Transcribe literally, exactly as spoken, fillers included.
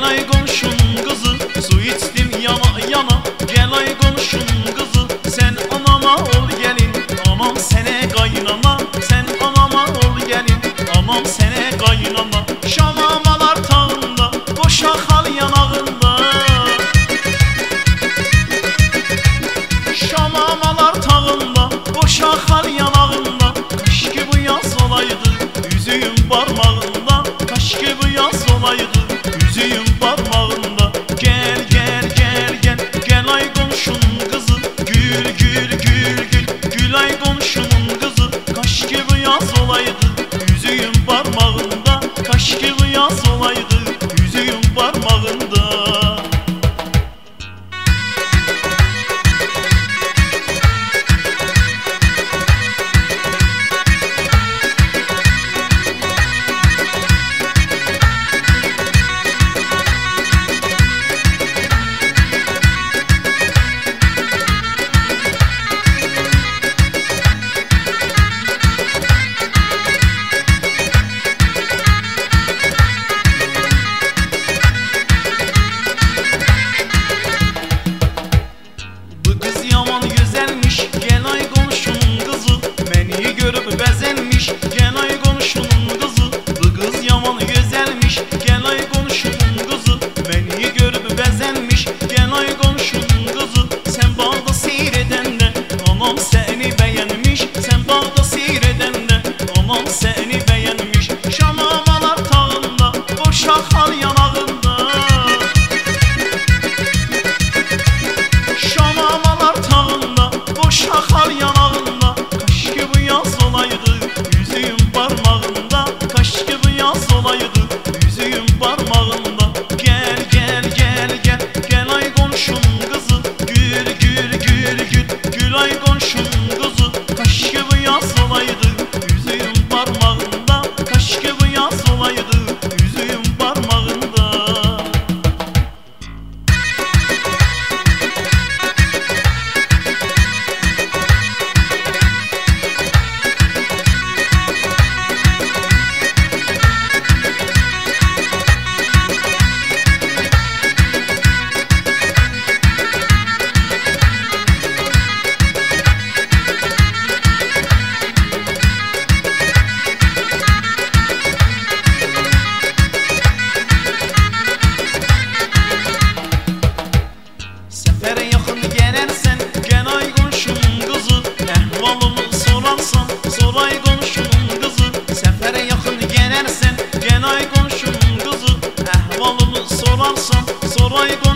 ay komşunun kızı, su içtim yana yana. Gel ay komşunun kızı, sen anama ol gelin. Anam sene kaynana, sen anama ol gelin. Anam sene kaynana. Şamamalar tağında, boşa hal yanağında. Şamamalar tağında, boşa hal yanağında. Kaşki bu yaz olaydı, yüzüğüm parmağında. Kaşki bu yaz olaydı, yüzüğüm parmağında. Gel gel gel gel, gel ay komşunun kızı. Gül gül gül gül, gül ay komşunun kızı. Kaşki bu yaz olaydı, yüzüğüm parmağında. Kaşki bu yaz olaydı, yüzüğüm parmağında. Yaman güzelmiş, gel ay komşunun kızı. Beni görüp bezenmiş, gel ay komşunun kızı. Bu kız yaman güzelmiş, gel ay komşunun kızı. Beni görüp bezenmiş, gel ay komşunun kızı. Sen bağda seyreden de, anam seni beğenmiş. Sen bağda seyreden de, anam seni beğenmiş. Şamamalar tağında, boşa hal yanağında. Şamamalar tağında, boşa hal yanağında. Kaşki bu yaz olaydı, yüzüğüm parmağında. Kaşki bu yaz olaydı, yüzüğüm parmağında. Gel gel gel gel, gel ay komşunun kızı. Gül gül gül gül, gül ay komşunun kızı. Kaşki bu yaz olaydı, yüzüğüm parmağında. Kaşki bu yaz olaydı, yüzüğüm parmağında. Sefere yakın gelersen, gel ay komşunun kızı. Ehvalımı sorarsan, sor ay komşunun kızı. Sefere yakın gelersen, gel ay komşunun kızı. Ehvalımı sorarsan, sor ay komşunun kızı.